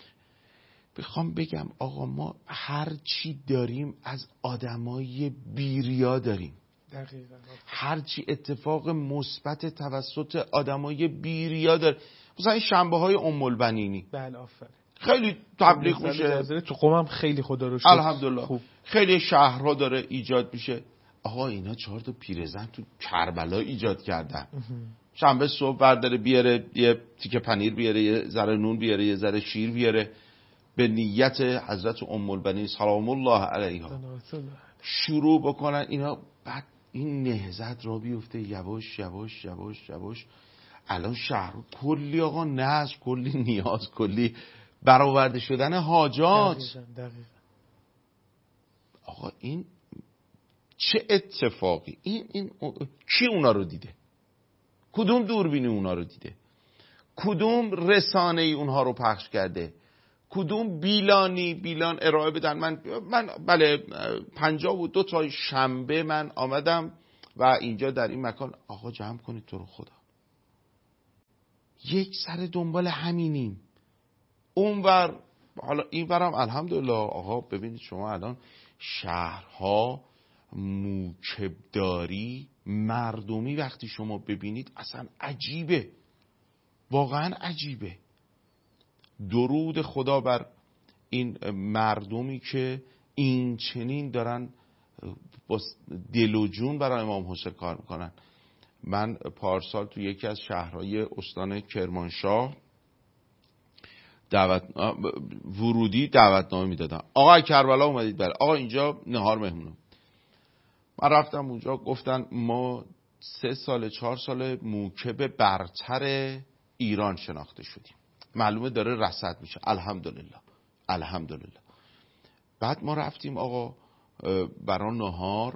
بخوام بگم آقا ما هر چی داریم از آدمای بیریا داریم. دقیقاً. هر چی اتفاق مثبت توسط آدمای بیریا داره. مثلا این شنبه های ام البنینی. بله آفرین. خیلی تبلیغ میشه تو قومم خیلی خدا رو شکر الحمدلله خوب. خیلی شهرها داره ایجاد میشه. آقا اینا چهار تا پیرزن تو کربلا ایجاد کردن. شنبه صبح برداره بیاره یه تیکه پنیر بیاره، یه ذره نون بیاره، یه ذره شیر بیاره، به نیت حضرت ام البنین سلام الله علیها شروع بکنن اینا. بعد این نهضت را بیفته یواش یواش یواش یواش. الان شهر کلی آقا ناز، کلی نیاز، کلی برآورده شدن حاجات. دقیقا دقیقا. آقا این چه اتفاقی؟ این این کی اونا رو دیده؟ کدوم دوربینی اونا رو دیده؟ کدوم رسانه ای اونها رو پخش کرده؟ کدوم بیلانی بیلان ارائه بدن؟ من من بله پنجاه و دو تا شنبه من آمدم و اینجا در این مکان. آقا جمع کنید تو رو خدا، یک سر دنبال همینیم. اونور حالا اینورم الحمدلله. آقا ببینید شما الان شهرها موکبداری مردمی وقتی شما ببینید اصلا عجیبه، واقعا عجیبه. درود خدا بر این مردمی که این چنین دارن با دل و جون برای امام حسین کار میکنن. من پارسال تو یکی از شهرهای استان کرمانشاه دعوت ورودی دعوتنامه میدادم. آقا کربلا اومدید؟ بله. آقا اینجا نهار مهمونم. من رفتم اونجا، گفتن ما سه سال چهار سال موکب برتر ایران شناخته شدیم، معلومه داره رصد میشه. الحمدلله الحمدلله. بعد ما رفتیم آقا برای نهار،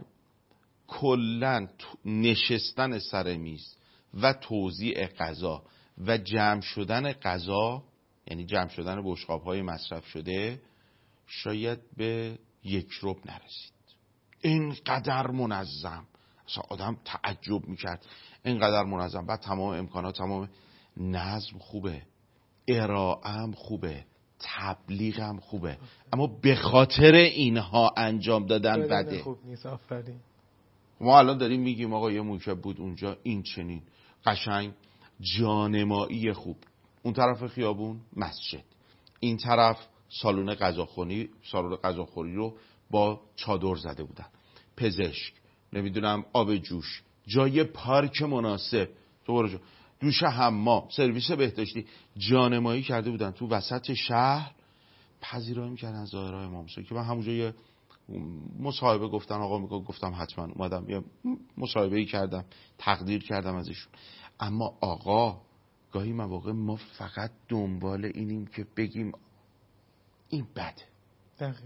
کلن نشستن سر میز و توزیع غذا و جمع شدن غذا، یعنی جمع شدن بشقاب‌های مصرف شده، شاید به یک ربع نرسید. اینقدر منظم، اصلا آدم تعجب میکرد اینقدر منظم. بعد تمام امکانات، تمام نظم خوبه، ارائه‌ام خوبه، تبلیغم خوبه، اما به خاطر اینها انجام دادن بده. خوب نیست. آفرین. ما الان داریم میگیم آقا یه موکب بود اونجا این چنین قشنگ جانمایی خوب، اون طرف خیابون مسجد، این طرف سالن غذاخوری، سالن غذاخوری رو با چادر زده بودن، پزشک، نمیدونم آب جوش، جای پارک مناسب، تو برو دوش حمام، سرویس بهداشتی، جانمایی کرده بودن تو وسط شهر. پذیرایی میکردن ظاهرهای امام حسین که من همونجا یه مصاحبه گفتن آقا میگه، گفتم حتما اومدم یه مصاحبه‌ای کردم، تقدیر کردم ازشون. اما آقا گاهی مواقع ما فقط دنبال اینیم که بگیم این بده. دقیق.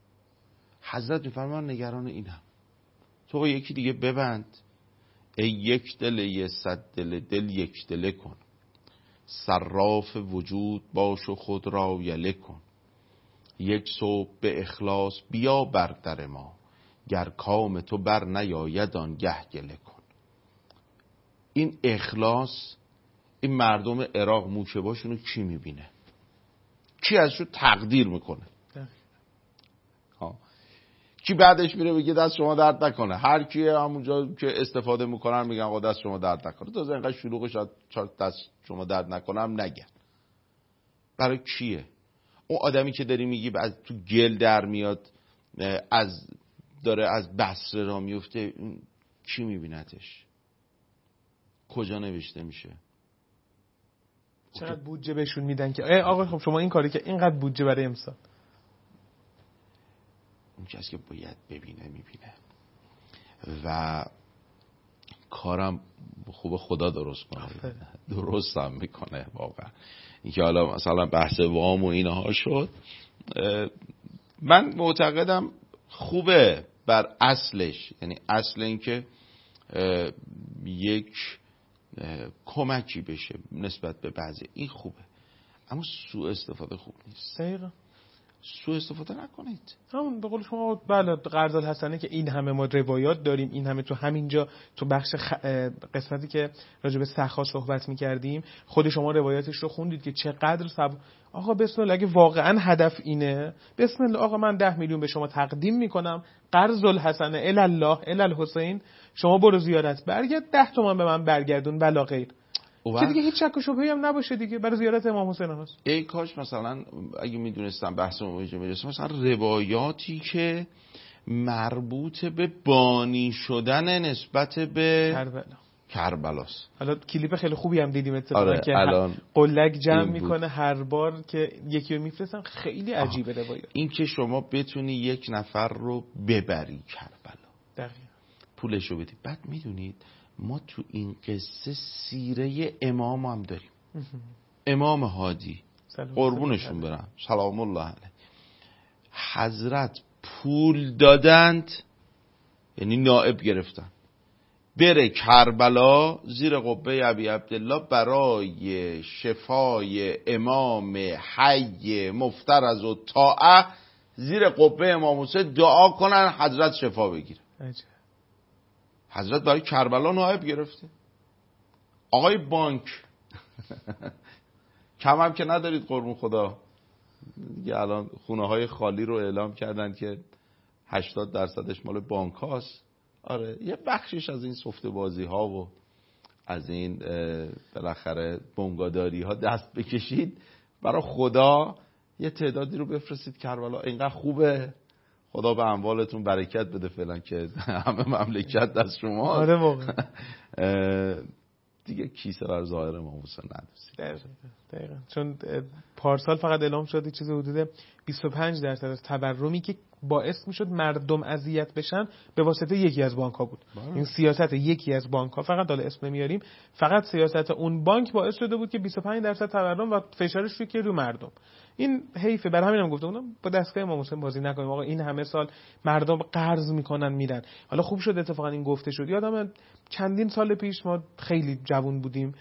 حضرت میفرمان نگران اینم. تو یکی دیگه ببند، ای یک دل یه صد دل دل یک دله کن، صراف وجود باش و خود را یله کن، یک صبح به اخلاص بیا بر در ما، گر کام تو بر نیاید آن گه گله کن. این اخلاص، این مردم عراق موکباشونو کی میبینه؟ کی ازشون تقدیر میکنه؟ ها، کی بعدش میره بگه دست شما درد نکنه؟ هر کی همونجا که استفاده میکنن میگن آقا دست شما درد نکنه. تو اینقدر شلوغه شاید دست شما درد نکنم نگن. برای کیه؟ اون آدمی که داری میگی از تو گل در میاد، از داره از بصره را میفته، کی میبینتش؟ کجا نوشته میشه؟ چقدر بودجه بهشون میدن که آقا خب شما این کاری که اینقدر بودجه برای امسال؟ اون کسی که باید ببینه میبینه و کارم خوب خدا درست کنه، درست هم میکنه واقعا. اینکه حالا مثلا بحث وام و اینها شد، من معتقدم خوبه بر اصلش، یعنی اصل این که یک کمکی بشه نسبت به بعضی، این خوبه، اما سوء استفاده خوب نیست. دقیقا سوء استفاده نکنید. همون به قول شما بله قرض الحسنه که این همه ما روایات داریم، این همه تو همینجا تو بخش خ... قسمتی که راجع به سخا صحبت می‌کردیم خود شما روایاتش رو خوندید که چقدر سب... آقا بسم الله اگه واقعا هدف اینه، بسم الله آقا من ده میلیون به شما تقدیم میکنم، قرض الحسنه الی الله الی الحسین، شما برو زیارت برگرد، ده تومن به من برگردون ولا غیر. که دیگه هیچ شک و شبهه‌ای هم نباشه دیگه برای زیارت امام حسین هست. ای کاش مثلا اگه میدونستم بحث موجه میرسه مثلا روایاتی که مربوط به بانی شدن نسبت به کربلا کربلاست. حالا کلیپ خیلی خوبی هم دیدیم اتفاقا آره، که الان قلک جمع میکنه هر بار که یکی رو میفرستن. خیلی عجیبه روایات. این که شما بتونی یک نفر رو ببری کربلا، دقیقاً پولش رو بدی. بعد میدونید ما تو این قصه سیره امام هم داریم. امام هادی قربونشون برم سلام الله علیه، حضرت پول دادند، یعنی نائب گرفتن بره کربلا زیر قبه ابی عبدالله برای شفای امام حی مفترض و طاعه زیر قبه امام حسین دعا کنن حضرت شفا بگیره. عجب. حضرت برای کربلا نائب گرفته. آقای بانک کم هم که ندارید قربون خدا، دیگه الان خونه های خالی رو اعلام کردن که هشتاد درصدش مال بانک هاست. آره یه بخشش از این سفته بازی ها و از این بالاخره بنگاداری ها دست بکشید. برای خدا یه تعدادی رو بفرستید کربلا، اینقدر خوبه. خدا به اموالتون برکت بده فعلا که همه مملکت دست شما. آره واقعا دیگه کیسه بر ظاهر امام حسین ندوسید. دقیقاً دقیقاً چون پارسال فقط اعلام شد چیز حدود بیست و پنج درصد از تورمی که باعث میشد مردم اذیت بشن به واسطه یکی از بانک ها بود. باره. این سیاست یکی از بانک ها، فقط حالا اسم نمیاریم، فقط سیاست اون بانک باعث شده بود که بیست و پنج درصد تورم و فشارش روی که رو مردم. این حیفه. برای همینم گفتم اونم با دستگاه امام حسین بازی نکنیم. آقا این همه سال مردم قرض میکنن میرن. حالا خوب شد اتفاقا این گفته شد. یادم چندین سال پیش ما خیلی جوان بودیم،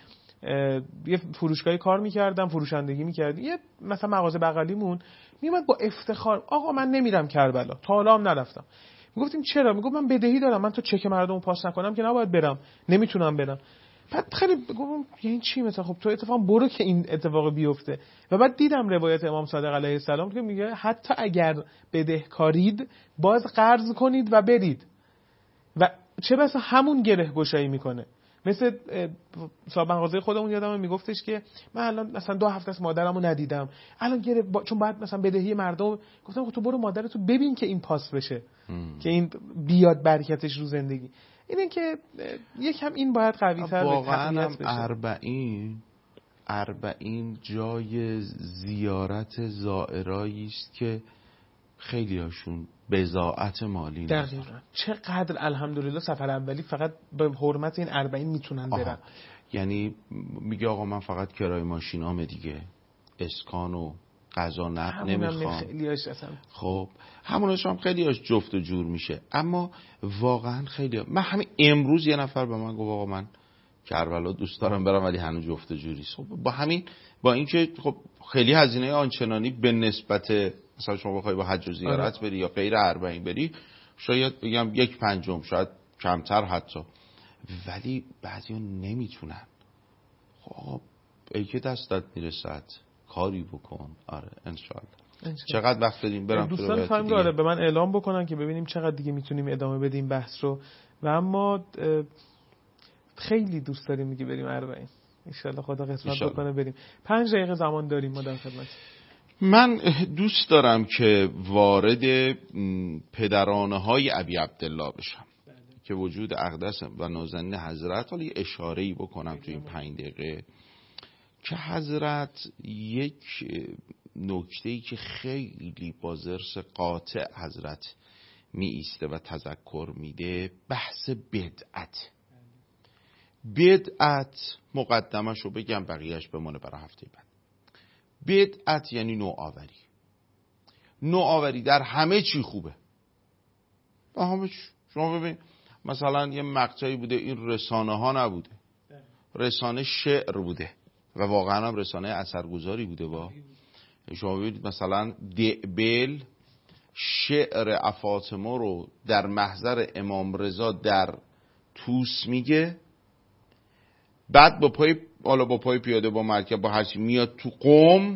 یه فروشگاهی کار میکردم، فروشندگی میکردیم. یه مثلا مغازه بغلیمون میومد با افتخار آقا من نمیرم کربلا، تا حالا هم نرفتم. میگفتیم چرا؟ میگفت من بدهی دارم، من تا چک مردم پاس نکنم که نباید برم، نمیتونم برم. بعد خیلی گفتم یعنی چی مثلا؟ خب تو اتفاقا برو که این اتفاق بیفته. و بعد دیدم روایت امام صادق علیه السلام که میگه حتی اگر بدهکارید باز قرض کنید و برید. و چه بسا همون گره گشایی میکنه. مثل صاحب مغازه خودمون یادمه میگفتش که من الان مثلا دو هفته است مادرمو ندیدم، الان گره با... چون بعد مثلا بدهی مردم، گفتم خب تو برو مادرتو ببین که این پاس بشه ام. که این بیاد برکتش رو زندگی. اینه که یکم این باید قوی تر واقعا هم اربعین اربعین جای زیارت زائرایی است که خیلی هاشون بضاعت مالی دقیقاً. چقدر الحمدلله سفر اولی فقط به حرمت این اربعین میتونن برن. یعنی میگه آقا من فقط کرای ماشینامه دیگه، اسکان و غذا نه نمیخوام. خیلی هاش اصلا خب همونش هم خیلی هاش جفت و جور میشه. اما واقعا خیلی ها. من همین امروز یه نفر به من گفت آقا من کربلا دوست دارم برم ولی هنوز جفت و جوری. خب با همین با اینکه خب خیلی هزینه آنچنانی به نسبت مثلا شما بخوای با حج و زیارت بری یا غیر اربعین بری شاید بگم یک پنجم، شاید کمتر حتی، ولی بعضیا نمیتونن. خب ای که دستت میرسد کاری بکن. آره انشالله. چقدر وقت داریم برم تو دوستان فهم داره به من اعلام بکنن که ببینیم چقدر دیگه میتونیم ادامه بدیم بحث رو. و اما خیلی دوست داریم میگه بریم اربعین. ان شاءالله خدا قسمت بکنه بریم. پنج دقیقه زمان داریم ما در خدمت. من دوست دارم که وارد پدرانه های ابی عبدالله بشم بله. که وجود اقدس و نازنین حضرت، حالا یه اشاره‌ای بکنم تو این پنج دقیقه که حضرت یک نکته‌ای که خیلی با ضرس قاطع حضرت می ایسته و تذکر میده، بحث بدعت. بدعت مقدمشو بگم بقیهش بمونه برای هفته بعد. بدعت یعنی نوآوری. نوآوری در همه چی خوبه. با همه چی. شما ببین مثلا یه مقطعی بوده این رسانه ها نبوده، رسانه شعر بوده و واقعا هم رسانه اثرگذاری بوده. با شما ببینید مثلا دعبل شعر افاطمه رو در محضر امام رضا در توس میگه، بعد با پای حالا با پای پیاده با مرکب با هرچی میاد تو قوم.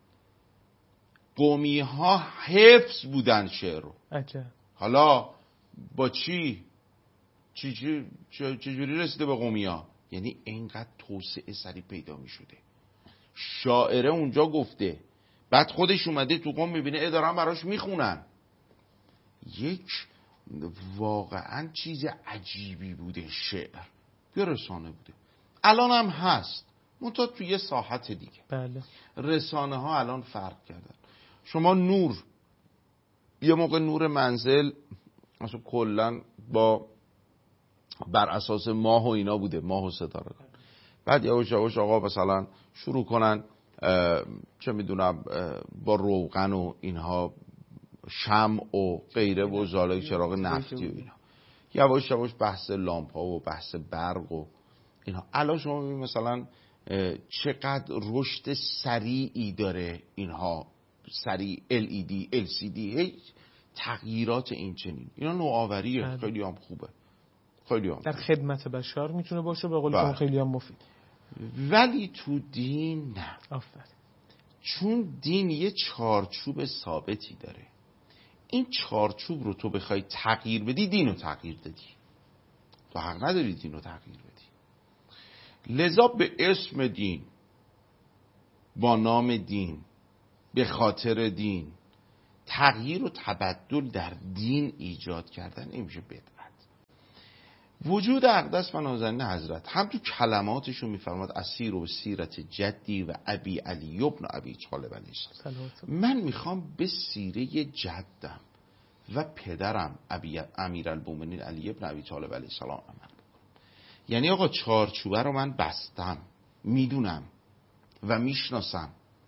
قومی ها حفظ بودن شعر رو. اچه. حالا با چی چی چی چجوری رسیده به قومی ها؟ یعنی اینقدر توسعه سری پیدا می شده. شاعره اونجا گفته، بعد خودش اومده تو قم میبینه ای دارن براش میخونن. یک واقعا چیز عجیبی بوده شعر، یه رسانه بوده. الان هم هست، منتها توی یه ساحت دیگه. بله. رسانه ها الان فرق کردن. شما نور، یه موقع نور منزل اصلا کلن با بر اساس ماه و اینا بوده، ماه و ستاره. بعد یواش یواش آقا مثلا شروع کنن چه میدونم با روغن و اینها، شمع و غیره و زالای چراغ نفتی و اینا، یواش یواش بحث لامپ ها و بحث برق و اینها. الان شما میبینید مثلا چقدر رشد سریعی داره اینها، سریع ال ای دی ال سی دی، هی تغییرات این چنین، اینا نوآوریه، خیلی هم خوبه، خیلی هم در خدمت بشر میتونه باشه، به قول شما خیلی هم مفید. ولی تو دین نه. آفرین. چون دین یه چارچوب ثابتی داره، این چارچوب رو تو بخوای تغییر بدی، دین رو تغییر دادی، تو حق نداری دین رو تغییر بدی. لذا به اسم دین، با نام دین، به خاطر دین، تغییر و تبدل در دین ایجاد کردن، این میشه بدعت. وجود اقدس و نازنین حضرت هم تو کلماتشون میفرماد اسیر و سیرت جدی و ابی علی ابن ابی طالب علیه السلام. من میخوام به سیره جدم و پدرم ابی امیر المومنین علی ابن ابی طالب علیه السلام عمل بکنم. یعنی آقا چارچوبه رو من بستم، میدونم و میشناسم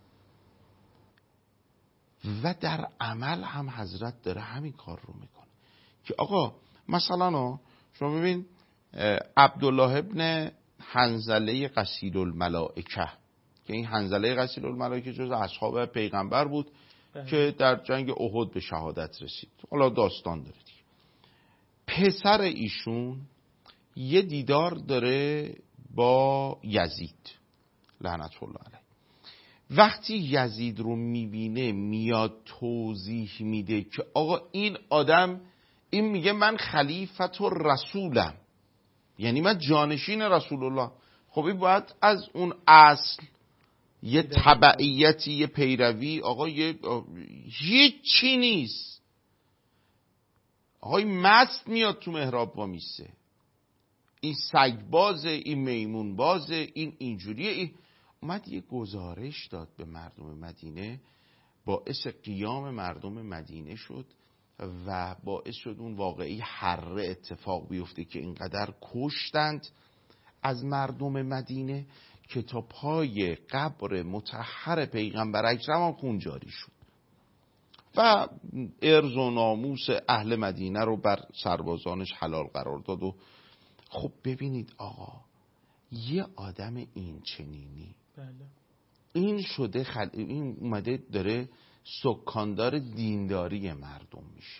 و در عمل هم حضرت داره همین کار رو میکنه که آقا مثلا شما ببین عبدالله ابن حنظله غسیل الملائکه، که این حنظله غسیل الملائکه جز اصحاب پیغمبر بود ده. که در جنگ احد به شهادت رسید. حالا داستان داره دیگه. پسر ایشون یه دیدار داره با یزید لعنت الله علیه. وقتی یزید رو میبینه میاد توضیح میده که آقا این آدم، این میگه من خلیفت و رسولم، یعنی من جانشین رسول الله. خب این باید از اون اصل یه تبعیتی، یه پیروی، آقا یه هیچی نیست. آقای مست میاد تو محراب با میسه، این سگ بازه، این میمون بازه، این اینجوریه. این اومد یه گزارش داد به مردم مدینه، باعث قیام مردم مدینه شد و باعث شد اون واقعی حره اتفاق بیفته که اینقدر کشتند از مردم مدینه که تا پای قبر مطهر پیغمبر اکرم هم خون جاری شد و ارز و ناموس اهل مدینه رو بر سربازانش حلال قرار داد. و خب ببینید آقا، یه آدم این چنینی بله. این شده خل... این اومده داره سکاندار دینداری مردم میشه.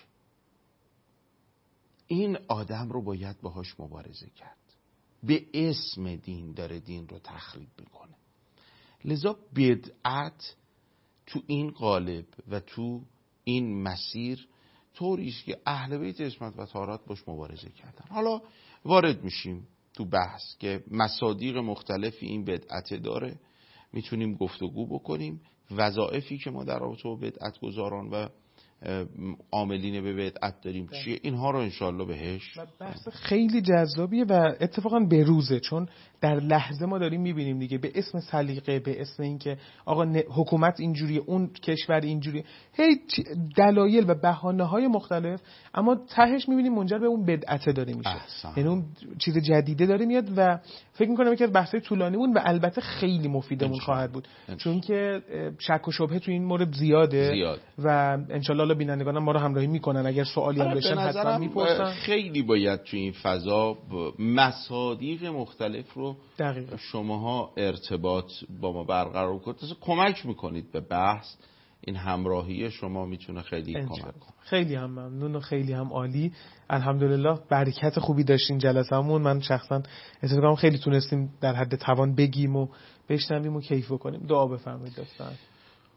این آدم رو باید باهاش مبارزه کرد، به اسم دین داره دین رو تخریب میکنه. لذا بدعت تو این قالب و تو این مسیر طوریست که اهل بیت عصمت و طهارت باش مبارزه کردن. حالا وارد میشیم تو بحث که مصادیق مختلفی این بدعت داره، میتونیم گفتگو بکنیم. وظایفی که ما در رابطه با بدعت گذاران و عاملین به بدعت داریم چیه، اینها رو انشالله بهش. بحث خیلی جذابیه و اتفاقا بروزه، چون در لحظه ما داریم میبینیم دیگه به اسم سلیقه، به اسم اینکه آقا حکومت اینجوریه، اون کشور اینجوریه، هی دلایل و بهانه‌های مختلف، اما تهش میبینیم منجر به اون بدعت داره میشه. یعنی اون چیز جدیده داره میاد و فکر میکنم یکی از بحث‌های طولانیمون و البته خیلی مفیدمون خواهد بود، چون که شک و شبهه تو این مورد زیاده زیاد. و انشالله بینندگانم ما رو همراهی میکنن. اگر سوالی هم داشتن حتما میپرسن. خیلی باید تو این فضا مصادیق مختلف رو دقیقا شماها ارتباط با ما برقرار کنید، کمک میکنید به بحث. این همراهی شما میتونه خیلی کمک کنه. خیلی هم ممنون و خیلی هم عالی. الحمدلله برکت خوبی داشتین جلسه‌مون. من شخصا احساس می‌کنم خیلی تونستیم در حد توان بگیم و بشنویم و کیف کنیم. دعا بفرمایید دوستان.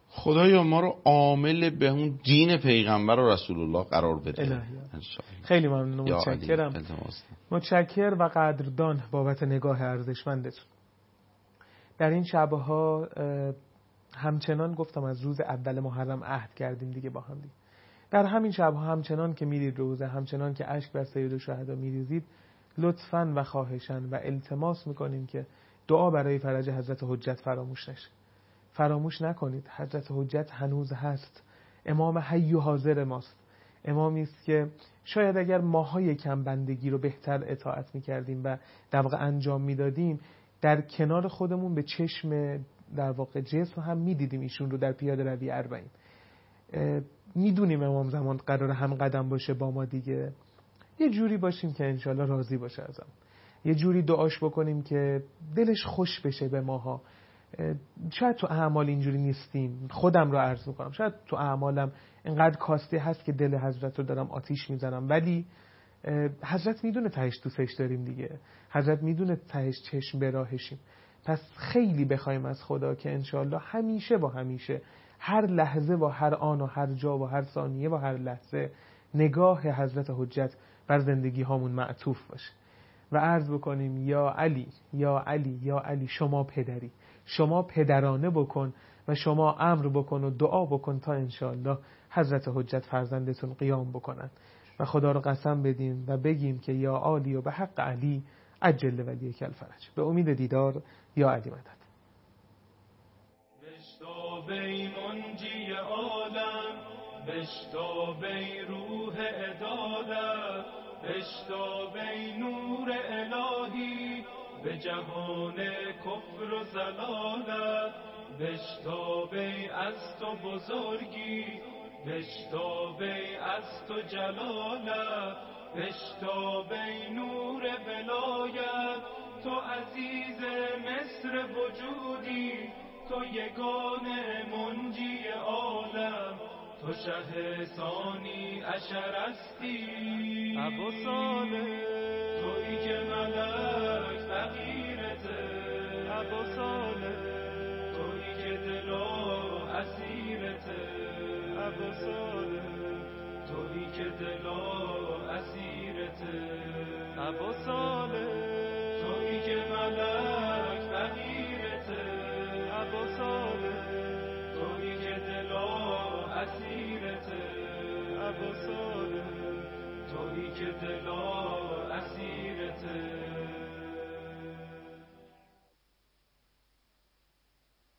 خدایا ما رو عامل به اون دین پیغمبر و رسول الله قرار بده. خیلی ممنون، متشکرم. متشکر و قدردان بابت نگاه ارزشمندتون. در این شبها همچنان گفتم از روز اول محرم عهد کردیم دیگه با هم دیگه. در همین شبها همچنان که میرید روزه، همچنان که اشک بر سید الشهدا میریزید، لطفاً و خواهشاً و التماس میکنیم که دعا برای فرج حضرت حجت فراموش نشه. فراموش نکنید، حضرت حجت هنوز هست. امام حی و حاضر ماست. امامی است که شاید اگر ماهای کم بندگی رو بهتر اطاعت میکردیم و در واقع انجام میدادیم، در کنار خودمون به چشم در واقع جسم هم میدیدیم ایشون رو در پیاده روی اربعین. میدونیم امام زمان قرار هم قدم باشه با ما دیگه. یه جوری باشیم که انشالله راضی باشه ازم. یه جوری دعاش بکنیم که دلش خوش بشه به ماها. شاید تو اعمال اینجوری نیستیم، خودم رو عرض میکنم، شاید تو اعمالم اینقدر کاسته هست که دل حضرت رو دارم آتیش میزنم، ولی حضرت میدونه تهش دوستش داریم دیگه. حضرت میدونه تهش چشم به راهشیم. پس خیلی بخوایم از خدا که انشالله همیشه با همیشه، هر لحظه و هر آن و هر جا و هر ثانیه و هر لحظه نگاه حضرت حجت بر زندگی هامون معطوف باشه و عرض بکنیم یا علی یا علی یا علی، شما پدری، شما پدرانه بکن و شما امر بکن و دعا بکن تا انشالله حضرت حجت فرزندتون قیام بکنن و خدا رو قسم بدیم و بگیم که یا علی و به حق علی عجل ولیک الفرج. به امید دیدار، یا علی مدد. بشتابی منجی عالم، بشتابی روح عدالت، بشتابی نور الهی به جهان کفر و زلالت، بشتابی از تو بزرگی، بشتابی از تو جلالت، بشتابی نور ولایت، تو عزیز مصر وجودی، تو یگانه منجی عالم، تو شه ثانی اشرستی ابو صالح، تویی که ملک فقیرته ابو صالح، تویی که دلا اسیرته ابو صالح، تویی که دلا اسیرته ابو صالح.